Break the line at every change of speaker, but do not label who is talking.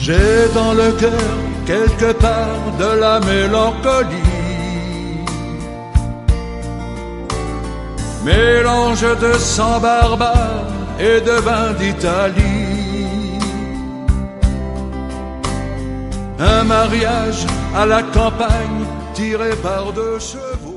J'ai dans le cœur quelque part de la mélancolie, mélange de sang barbare et de vin d'Italie. Un mariage à la campagne tiré par deux chevaux.